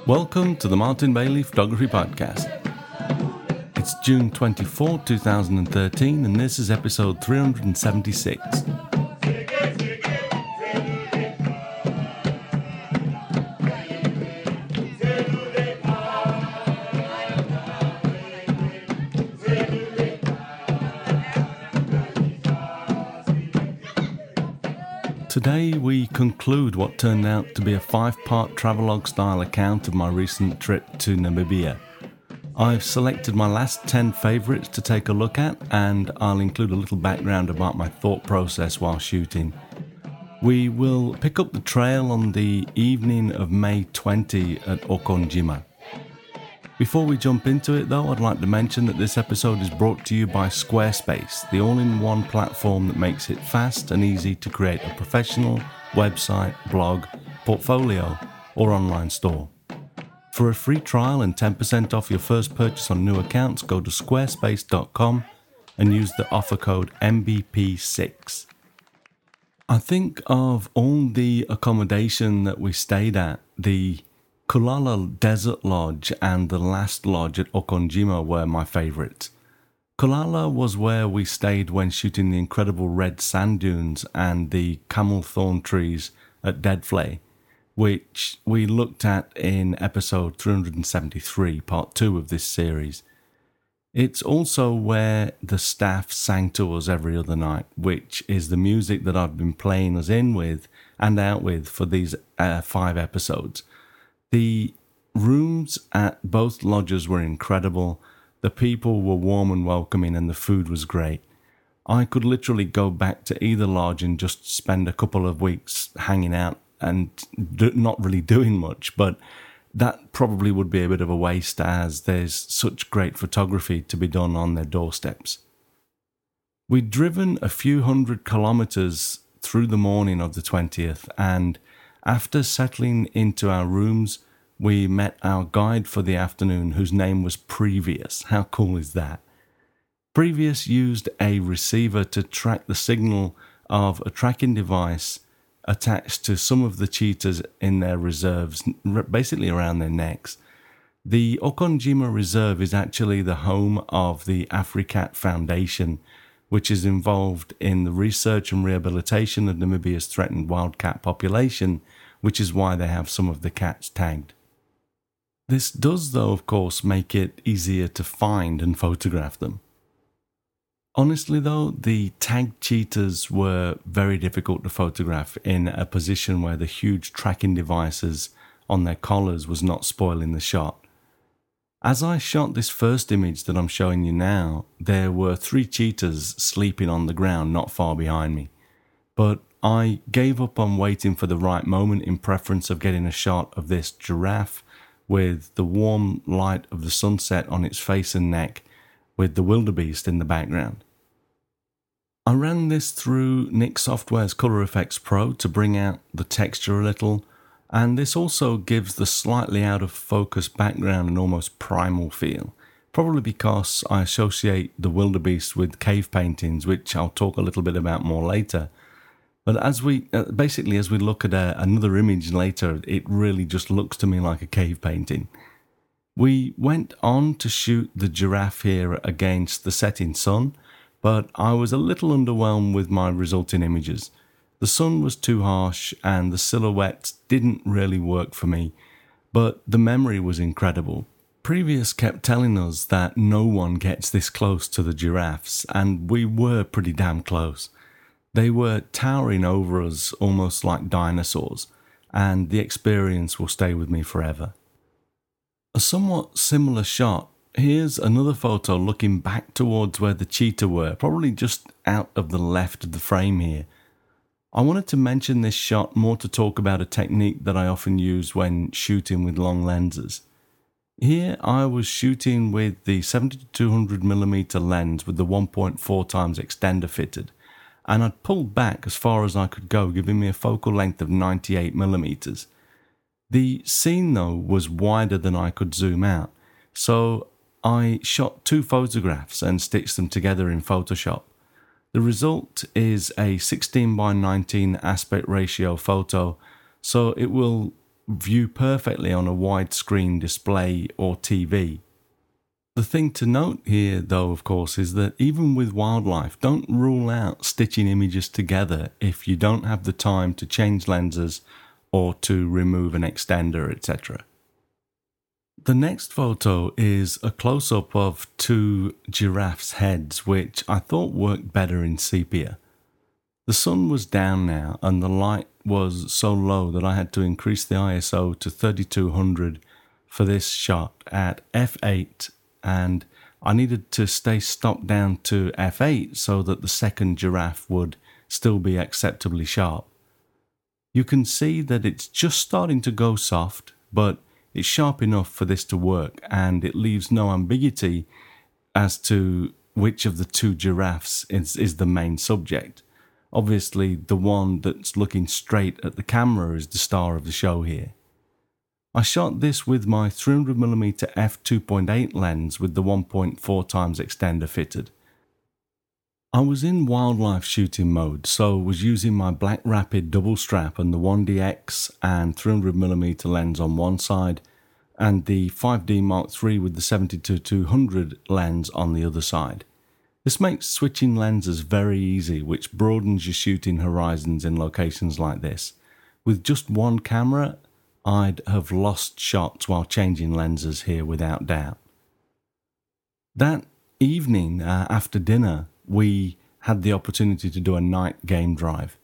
Welcome to the Martin Bailey Photography Podcast. It's June 24, 2013, and this is episode 376. Today we conclude what turned out to be a 5-part travelogue style account of my recent trip to Namibia. I've selected my last 10 favourites to take a look at, and I'll include a little background about my thought process while shooting. We will pick up the trail on the evening of May 20 at Okonjima. Before we jump into it though, I'd like to mention that this episode is brought to you by Squarespace, the all-in-one platform that makes it fast and easy to create a professional website, blog, portfolio, or online store. For a free trial and 10% off your first purchase on new accounts, go to squarespace.com and use the offer code MBP6. I think of all the accommodation that we stayed at, the Kulala Desert Lodge and the last lodge at Okonjima were my favourites. Kulala was where we stayed when shooting the incredible red sand dunes and the camel thorn trees at Deadflay, which we looked at in episode 373, part 2 of this series. It's also where the staff sang to us every other night, which is the music that I've been playing us in with and out with for these 5 episodes. The rooms at both lodges were incredible, the people were warm and welcoming, and the food was great. I could literally go back to either lodge and just spend a couple of weeks hanging out and not really doing much, but that probably would be a bit of a waste as there's such great photography to be done on their doorsteps. We'd driven a few hundred kilometres through the morning of the 20th, and after settling into our rooms, we met our guide for the afternoon, whose name was Previous. How cool is that? Previous used a receiver to track the signal of a tracking device attached to some of the cheetahs in their reserves, basically around their necks. The Okonjima Reserve is actually the home of the Africat Foundation, which is involved in the research and rehabilitation of Namibia's threatened wildcat population, which is why they have some of the cats tagged. This does, though, of course, make it easier to find and photograph them. Honestly, though, the tagged cheetahs were very difficult to photograph in a position where the huge tracking devices on their collars was not spoiling the shot. As I shot this first image that I'm showing you now, there were 3 cheetahs sleeping on the ground not far behind me. But I gave up on waiting for the right moment in preference of getting a shot of this giraffe with the warm light of the sunset on its face and neck, with the wildebeest in the background. I ran this through Nik Software's Color Efex Pro to bring out the texture a little, and this also gives the slightly out of focus background an almost primal feel, probably because I associate the wildebeest with cave paintings, which I'll talk a little bit about more later. But as we look at another image later, it really just looks to me like a cave painting. We went on to shoot the giraffe here against the setting sun, but I was a little underwhelmed with my resulting images. The sun was too harsh and the silhouettes didn't really work for me, but the memory was incredible. Previous kept telling us that no one gets this close to the giraffes, and we were pretty damn close. They were towering over us almost like dinosaurs, and the experience will stay with me forever. A somewhat similar shot, here's another photo looking back towards where the cheetah were, probably just out of the left of the frame here. I wanted to mention this shot more to talk about a technique that I often use when shooting with long lenses. Here I was shooting with the 70-200mm lens with the 1.4 times extender fitted, and I'd pulled back as far as I could go, giving me a focal length of 98mm. The scene, though, was wider than I could zoom out, so I shot 2 photographs and stitched them together in Photoshop. The result is a 16:19 aspect ratio photo, so it will view perfectly on a widescreen display or TV. The thing to note here, though, of course, is that even with wildlife, don't rule out stitching images together if you don't have the time to change lenses or to remove an extender, etc. The next photo is a close-up of two giraffes' heads, which I thought worked better in sepia. The sun was down now, and the light was so low that I had to increase the ISO to 3200 for this shot at f8, and I needed to stay stopped down to f8 so that the second giraffe would still be acceptably sharp. You can see that it's just starting to go soft, but it's sharp enough for this to work, and it leaves no ambiguity as to which of the two giraffes is the main subject. Obviously, the one that's looking straight at the camera is the star of the show here. I shot this with my 300mm f2.8 lens with the 1.4 times extender fitted. I was in wildlife shooting mode, so was using my Black Rapid double strap and the 1DX and 300mm lens on one side, and the 5D Mark III with the 70-200 lens on the other side. This makes switching lenses very easy, which broadens your shooting horizons in locations like this. With just one camera, I'd have lost shots while changing lenses here without doubt. That evening, after dinner, we had the opportunity to do a night game drive.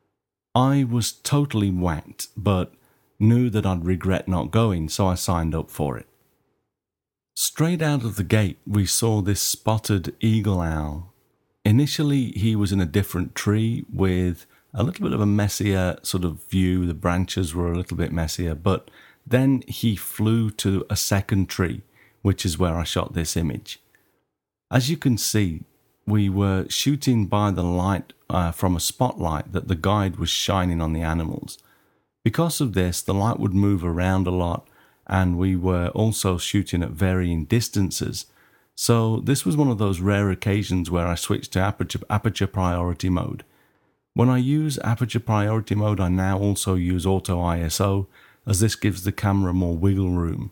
I was totally whacked, but knew that I'd regret not going, so I signed up for it. Straight out of the gate, we saw this spotted eagle owl. Initially, he was in a different tree with a little bit of a messier sort of view. The branches were a little bit messier, but then he flew to a second tree, which is where I shot this image. As you can see, we were shooting by the light from a spotlight that the guide was shining on the animals. Because of this, the light would move around a lot, and we were also shooting at varying distances. So this was one of those rare occasions where I switched to aperture priority mode. When I use aperture priority mode, I now also use auto ISO, as this gives the camera more wiggle room.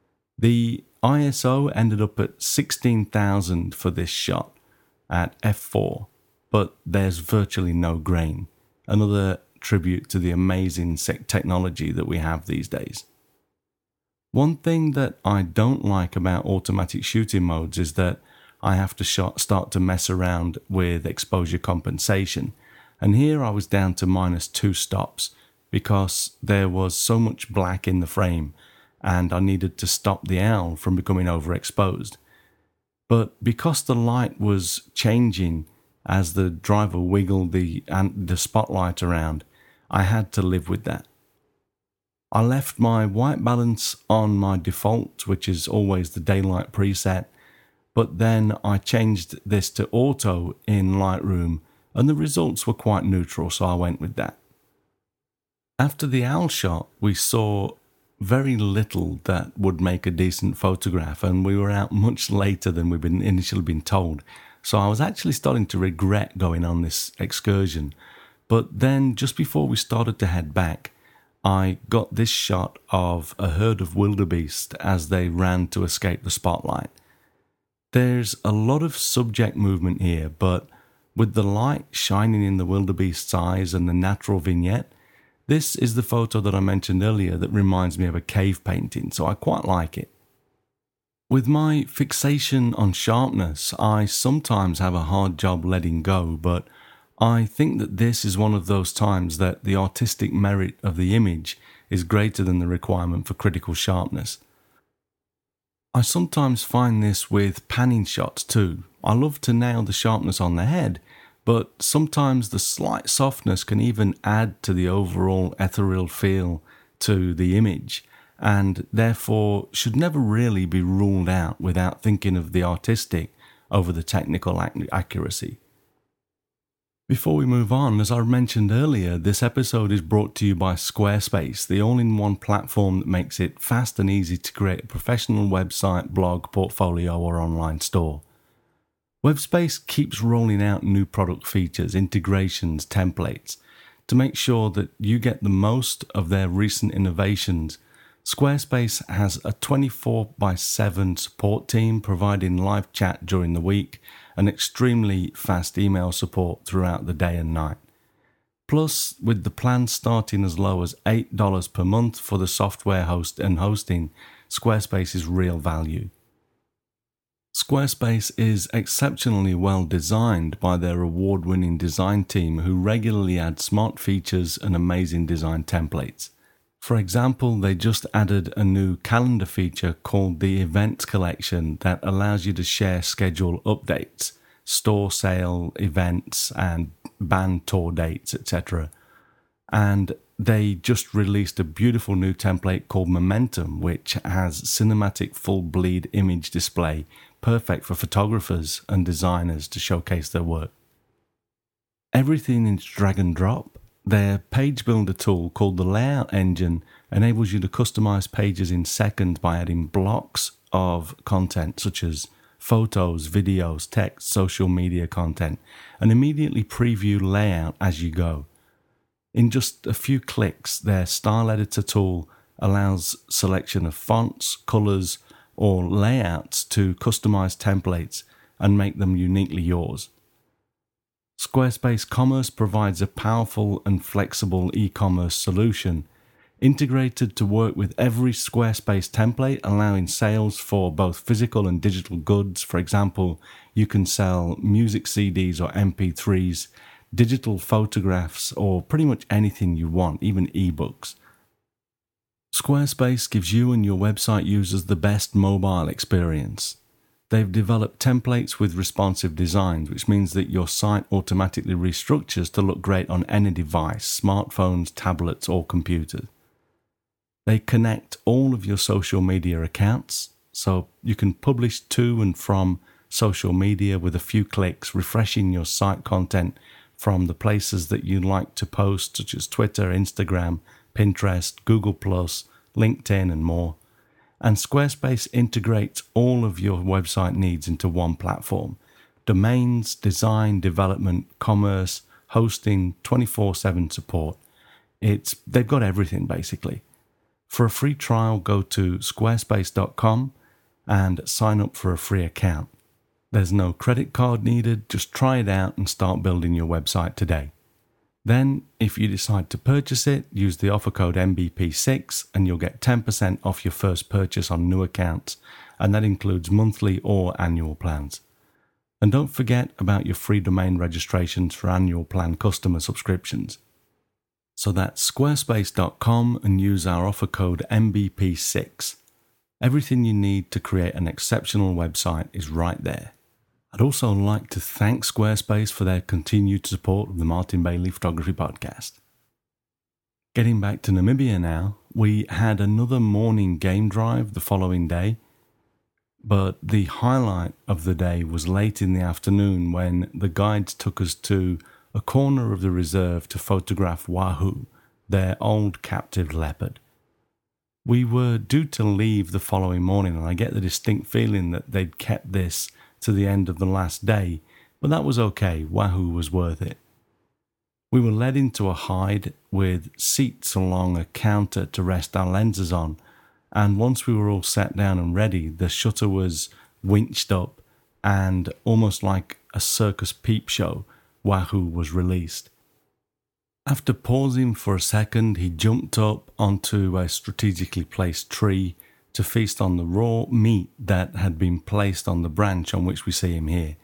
The ISO ended up at 16,000 for this shot at f4, but there's virtually no grain. Another tribute to the amazing technology that we have these days. One thing that I don't like about automatic shooting modes is that I have to start to mess around with exposure compensation, and here I was down to -2 stops because there was so much black in the frame and I needed to stop the owl from becoming overexposed. But because the light was changing as the driver wiggled the spotlight around, I had to live with that. I left my white balance on my default, which is always the daylight preset, but then I changed this to auto in Lightroom, and the results were quite neutral, so I went with that. After the owl shot, we saw very little that would make a decent photograph, and we were out much later than we'd initially been told, so I was actually starting to regret going on this excursion. But then, just before we started to head back, I got this shot of a herd of wildebeest as they ran to escape the spotlight. There's a lot of subject movement here, but with the light shining in the wildebeest's eyes and the natural vignette, this is the photo that I mentioned earlier that reminds me of a cave painting, so I quite like it. With my fixation on sharpness, I sometimes have a hard job letting go, but I think that this is one of those times that the artistic merit of the image is greater than the requirement for critical sharpness. I sometimes find this with panning shots too. I love to nail the sharpness on the head, but sometimes the slight softness can even add to the overall ethereal feel to the image, and therefore should never really be ruled out without thinking of the artistic over the technical accuracy. Before we move on, as I mentioned earlier, this episode is brought to you by Squarespace, the all-in-one platform that makes it fast and easy to create a professional website, blog, portfolio, or online store. Webspace keeps rolling out new product features, integrations, templates To make sure that you get the most of their recent innovations, Squarespace has a 24/7 support team providing live chat during the week and extremely fast email support throughout the day and night. Plus, with the plan starting as low as $8 per month for the software host and hosting, Squarespace is real value. Squarespace is exceptionally well designed by their award-winning design team who regularly add smart features and amazing design templates. For example, they just added a new calendar feature called the Events Collection that allows you to share schedule updates, store sale events, and band tour dates, etc. And they just released a beautiful new template called Momentum, which has cinematic full bleed image display, perfect for photographers and designers to showcase their work. Everything is drag and drop. Their page builder tool called the Layout Engine enables you to customize pages in seconds by adding blocks of content such as photos, videos, text, social media content, and immediately preview layout as you go. In just a few clicks, their style editor tool allows selection of fonts, colors, or layouts to customize templates and make them uniquely yours. Squarespace Commerce provides a powerful and flexible e-commerce solution, integrated to work with every Squarespace template, allowing sales for both physical and digital goods. For example, you can sell music CDs or MP3s, digital photographs, or pretty much anything you want, even ebooks. Squarespace gives you and your website users the best mobile experience. They've developed templates with responsive designs, which means that your site automatically restructures to look great on any device, smartphones, tablets, or computers. They connect all of your social media accounts, so you can publish to and from social media with a few clicks, refreshing your site content from the places that you like to post, such as Twitter, Instagram, Pinterest, Google+, LinkedIn, and more. And Squarespace integrates all of your website needs into one platform. Domains, design, development, commerce, hosting, 24/7 support. They've got everything basically. For a free trial, go to squarespace.com and sign up for a free account. There's no credit card needed, just try it out and start building your website today. Then, if you decide to purchase it, use the offer code MBP6 and you'll get 10% off your first purchase on new accounts, and that includes monthly or annual plans. And don't forget about your free domain registrations for annual plan customer subscriptions. So that's squarespace.com and use our offer code MBP6. Everything you need to create an exceptional website is right there. I'd also like to thank Squarespace for their continued support of the Martin Bailey Photography Podcast. Getting back to Namibia now, we had another morning game drive the following day, but the highlight of the day was late in the afternoon when the guides took us to a corner of the reserve to photograph Wahoo, their old captive leopard. We were due to leave the following morning, and I get the distinct feeling that they'd kept this to the end of the last day, but that was okay. Wahoo was worth it. We were led into a hide with seats along a counter to rest our lenses on, and once we were all sat down and ready, the shutter was winched up, and almost like a circus peep show, Wahoo was released. After pausing for a second, he jumped up onto a strategically placed tree to feast on the raw meat that had been placed on the branch on which we see him here.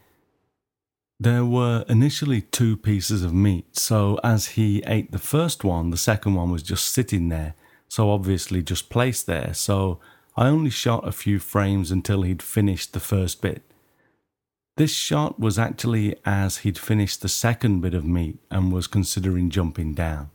There were initially 2 pieces of meat, so as he ate the first one, the second one was just sitting there, so obviously just placed there, so I only shot a few frames until he'd finished the first bit. This shot was actually as he'd finished the second bit of meat and was considering jumping down.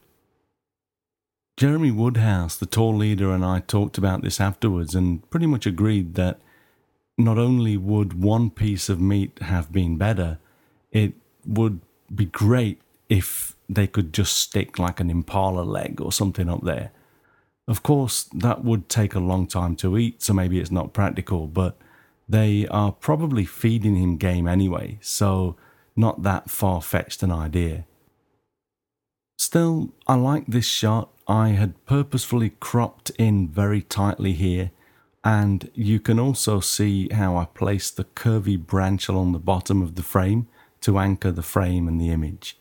Jeremy Woodhouse, the tour leader, and I talked about this afterwards and pretty much agreed that not only would one piece of meat have been better, it would be great if they could just stick like an impala leg or something up there. Of course, that would take a long time to eat, so maybe it's not practical, but they are probably feeding him game anyway, so not that far-fetched an idea. Still, I like this shot. I had purposefully cropped in very tightly here, and you can also see how I placed the curvy branch along the bottom of the frame to anchor the frame and the image.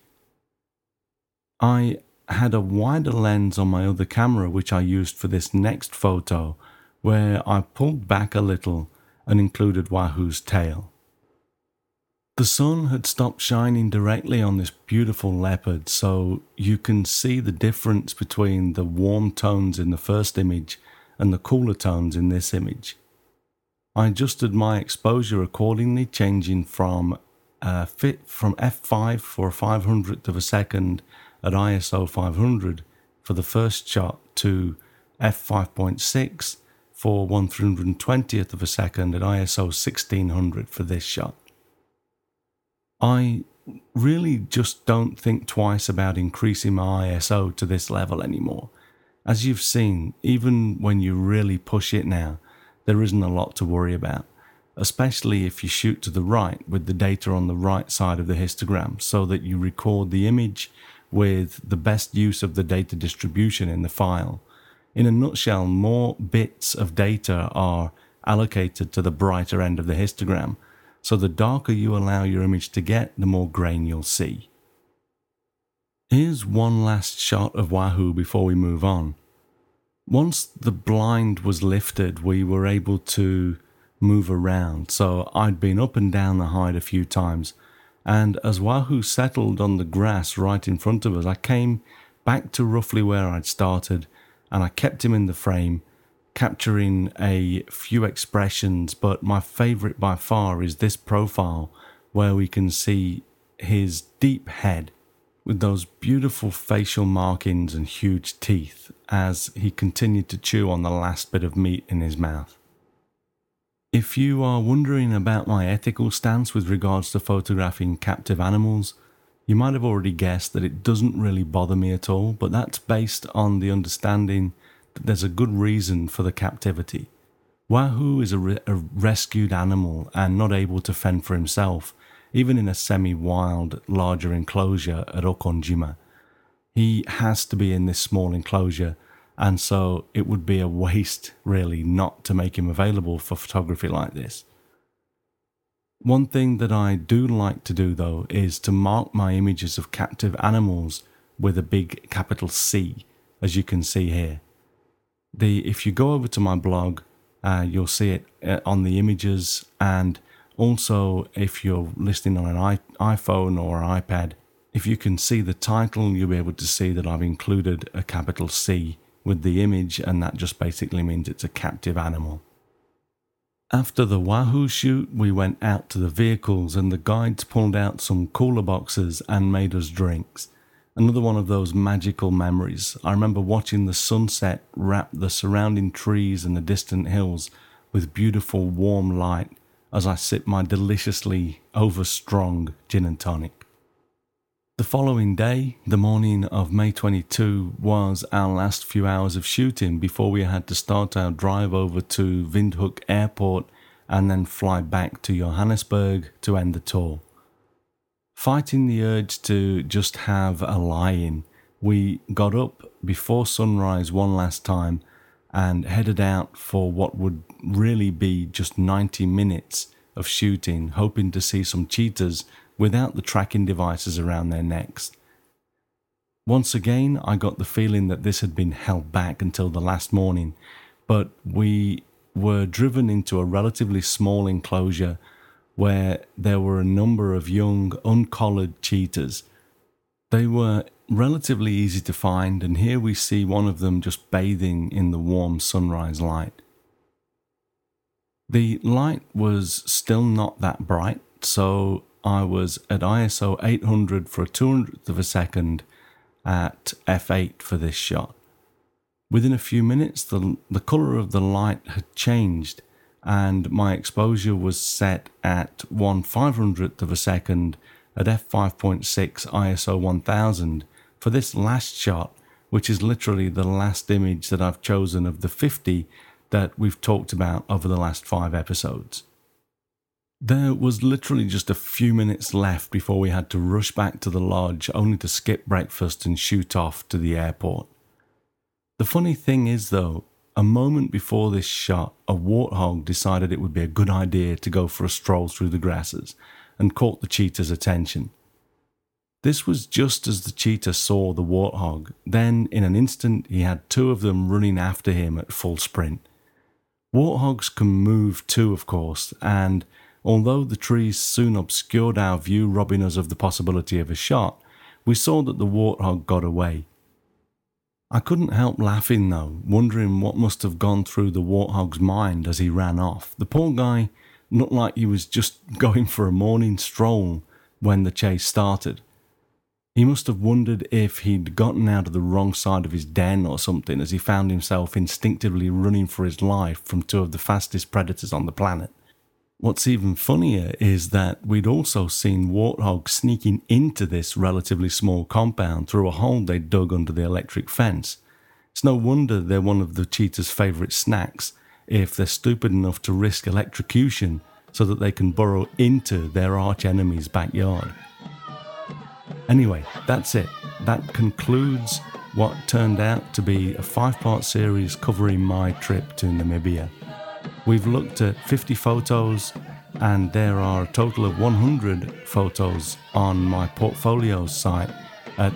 I had a wider lens on my other camera which I used for this next photo, where I pulled back a little and included Wahoo's tail. The sun had stopped shining directly on this beautiful leopard, so you can see the difference between the warm tones in the first image and the cooler tones in this image. I adjusted my exposure accordingly, changing from f5 for a 500th of a second at ISO 500 for the first shot to f5.6 for 1/320th of a second at ISO 1600 for this shot. I really just don't think twice about increasing my ISO to this level anymore. As you've seen, even when you really push it now, there isn't a lot to worry about, especially if you shoot to the right with the data on the right side of the histogram so that you record the image with the best use of the data distribution in the file. In a nutshell, more bits of data are allocated to the brighter end of the histogram, so the darker you allow your image to get, the more grain you'll see. Here's one last shot of Wahoo before we move on. Once the blind was lifted, we were able to move around, so I'd been up and down the hide a few times, and as Wahoo settled on the grass right in front of us, I came back to roughly where I'd started, and I kept him in the frame, capturing a few expressions, but my favourite by far is this profile where we can see his deep head with those beautiful facial markings and huge teeth as he continued to chew on the last bit of meat in his mouth. If you are wondering about my ethical stance with regards to photographing captive animals, you might have already guessed that it doesn't really bother me at all, but that's based on the understanding that there's a good reason for the captivity. Wahoo is a rescued animal and not able to fend for himself, even in a semi-wild, larger enclosure at Okonjima. He has to be in this small enclosure, and so it would be a waste, really, not to make him available for photography like this. One thing that I do like to do, though, is to mark my images of captive animals with a big capital C, as you can see here. If you go over to my blog, you'll see it on the images, and also if you're listening on an iPhone or an iPad, if you can see the title, you'll be able to see that I've included a capital C with the image, and that just basically means it's a captive animal. After the Wahoo shoot, we went out to the vehicles, and the guides pulled out some cooler boxes and made us drinks. Another one of those magical memories. I remember watching the sunset wrap the surrounding trees and the distant hills with beautiful warm light as I sipped my deliciously overstrong gin and tonic. The following day, the morning of May 22, was our last few hours of shooting before we had to start our drive over to Windhoek Airport and then fly back to Johannesburg to end the tour. Fighting the urge to just have a lie-in, we got up before sunrise one last time and headed out for what would really be just 90 minutes of shooting, hoping to see some cheetahs without the tracking devices around their necks. Once again, I got the feeling that this had been held back until the last morning, but we were driven into a relatively small enclosure where there were a number of young, uncollared cheetahs. They were relatively easy to find, and here we see one of them just bathing in the warm sunrise light. The light was still not that bright, so I was at ISO 800 for a 200th of a second at f8 for this shot. Within a few minutes, the colour of the light had changed, and my exposure was set at 1/500th of a second at f5.6 ISO 1000 for this last shot, which is literally the last image that I've chosen of the 50 that we've talked about over the last 5 episodes. There was literally just a few minutes left before we had to rush back to the lodge, only to skip breakfast and shoot off to the airport. The funny thing is though, a moment before this shot, a warthog decided it would be a good idea to go for a stroll through the grasses and caught the cheetah's attention. This was just as the cheetah saw the warthog. Then, in an instant, he had two of them running after him at full sprint. Warthogs can move too, of course, and although the trees soon obscured our view, robbing us of the possibility of a shot, we saw that the warthog got away. I couldn't help laughing though, wondering what must have gone through the warthog's mind as he ran off. The poor guy looked like he was just going for a morning stroll when the chase started. He must have wondered if he'd gotten out of the wrong side of his den or something, as he found himself instinctively running for his life from two of the fastest predators on the planet. What's even funnier is that we'd also seen warthogs sneaking into this relatively small compound through a hole they'd dug under the electric fence. It's no wonder they're one of the cheetah's favourite snacks, if they're stupid enough to risk electrocution so that they can burrow into their arch-enemy's backyard. Anyway, that's it. That concludes what turned out to be a 5-part series covering my trip to Namibia. We've looked at 50 photos, and there are a total of 100 photos on my portfolios site at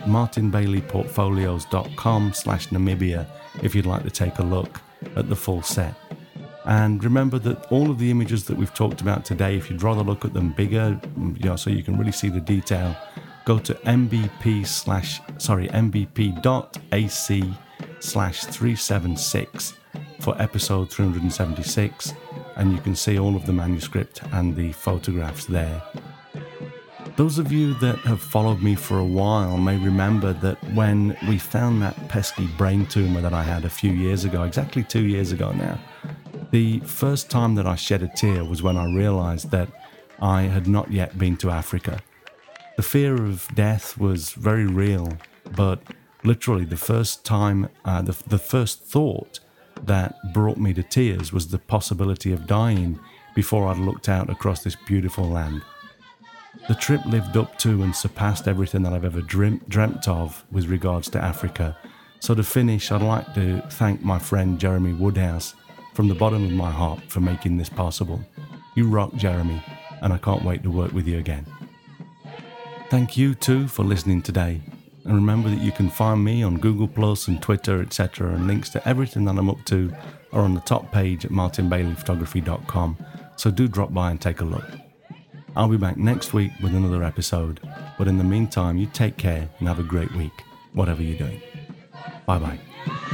martinbaileyportfolios.com/Namibia if you'd like to take a look at the full set. And remember that all of the images that we've talked about today, if you'd rather look at them bigger, so you can really see the detail, go to mbp.ac/376 for episode 376, and you can see all of the manuscript and the photographs there. Those of you that have followed me for a while may remember that when we found that pesky brain tumour that I had a few years ago, exactly 2 years ago now, the first time that I shed a tear was when I realised that I had not yet been to Africa. The fear of death was very real, but literally the first time, the first thought that brought me to tears was the possibility of dying before I'd looked out across this beautiful land. The trip lived up to and surpassed everything that I've ever dreamt of with regards to Africa. So to finish, I'd like to thank my friend Jeremy Woodhouse from the bottom of my heart for making this possible. You rock, Jeremy, and I can't wait to work with you again. Thank you too for listening today. And remember that you can find me on Google Plus and Twitter, etc. And links to everything that I'm up to are on the top page at martinbaileyphotography.com. So do drop by and take a look. I'll be back next week with another episode. But in the meantime, you take care and have a great week, whatever you're doing. Bye bye.